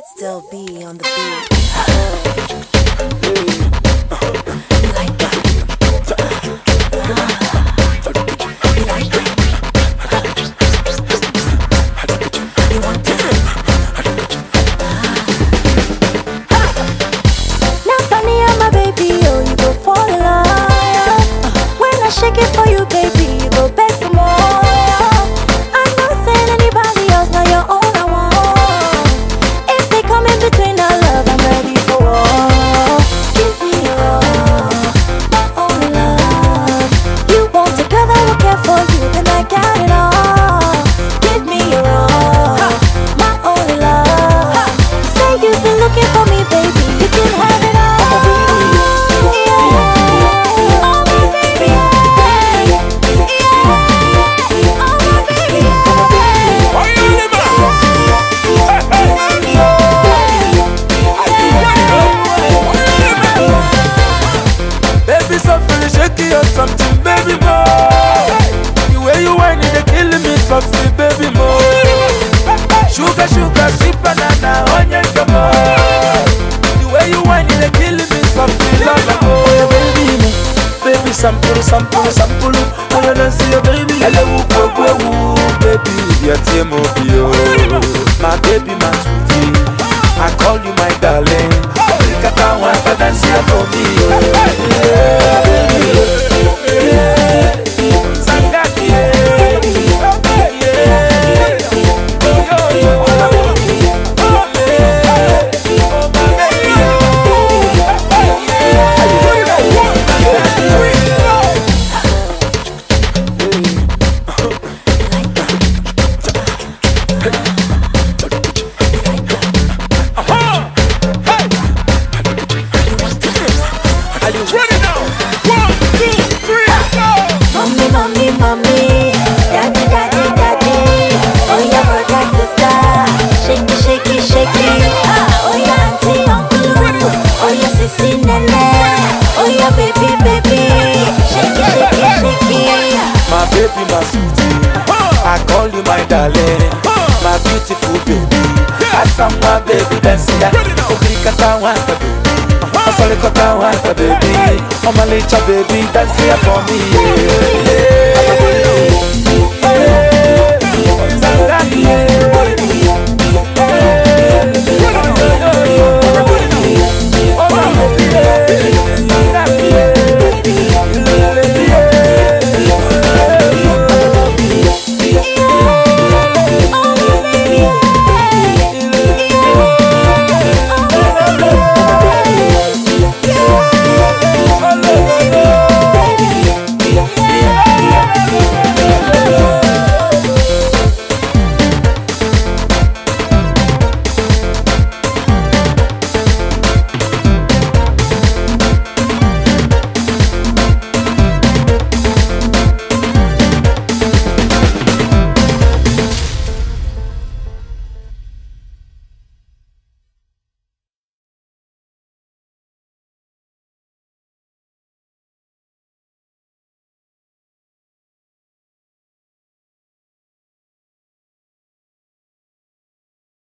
Still be on the beat. You like that? You like that? You want that? Now funny, I'm my baby, oh, you go fall in love. When I shake it for you, baby, you go beg for more. I'm not saying anybody else, now you're all I want. If they come in between our love, I'm ready for war. Give me your all, my only love. You want a girl that will care for you, then I got it all. Give me your all, my only love. You say you've been looking for me, baby, you can have it all. Or something, baby boy. The way you whine it, they killing me softly, baby boy. Sugar, sugar, sweet banana, onion, come on. The way you whine it, they killing me softly, love, oh, baby, baby, sample, sample, sample. I don't see your baby. Hello, baby, your team of you, my baby, my sweetie. I call you my darling. Look at how I dance here for me. Mommy, daddy, daddy, daddy. Oh yeah, brother, sister. Shake it, shake it, shake it. Oh yeah, auntie, uncle. Oh yeah, sissy, nene. Oh yeah, baby, baby. Shake it, shake it, shake it. My baby, my sweetie. I call you my darling. My beautiful baby. I saw my baby dancing. Okrikata waka baby. Asalikota waka baby. Oh my little baby dancing for me. Yeah.